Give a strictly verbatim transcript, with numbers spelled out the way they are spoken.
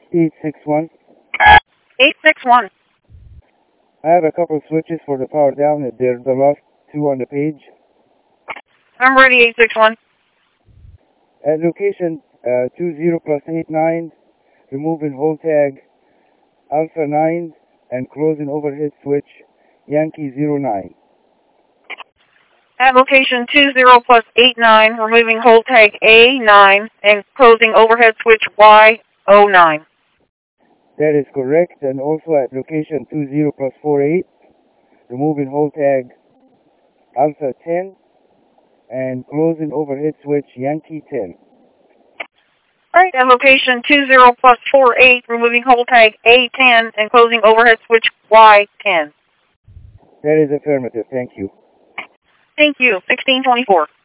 eight six one. eight six one. I have a couple switches for the power down. They're the last two on the page. I'm ready, eight six one. At location uh, two zero plus eight nine, removing hold tag Alpha nine and closing overhead switch Yankee zero nine. At location two zero plus eight nine, removing hold tag A nine and closing overhead switch Y zero nine. That is correct. And also at location two zero plus four eight, removing hold tag Alpha ten and closing overhead switch Yankee ten. Alright, at location two zero plus four eight, removing hold tag A ten and closing overhead switch Y ten. That is affirmative. Thank you. Thank you. sixteen twenty-four.